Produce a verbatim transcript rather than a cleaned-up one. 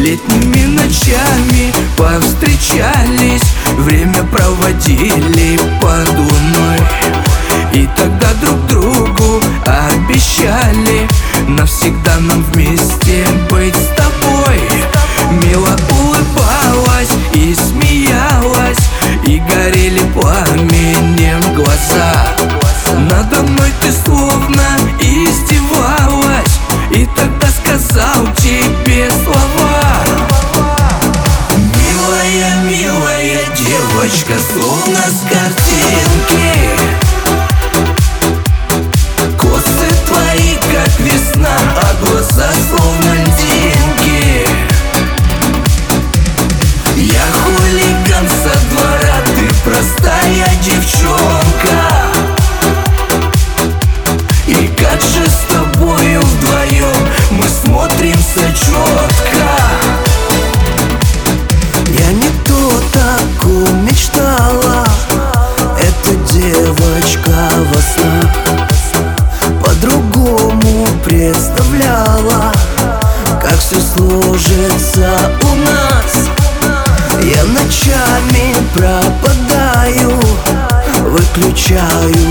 Летними ночами повстречались, время проводили под луной. И тогда друг другу обещали навсегда нам вместе быть с тобой. Мило улыбалась и смеялась, и горели пламенем глаза. Надо мной ты словно издевалась, и тогда сказал тебе слова: милая, милая девочка, словно с картинки. Косы твои, как весна, а глаза словно льдинки. Я хулиган со двора, ты простая девчонка. И как же с тобою вдвоем мы смотримся четко. Я не то так мечтала, эта девочка во снах по-другому представляла, как все сложится у нас. Я ночами пропадаю, выключаю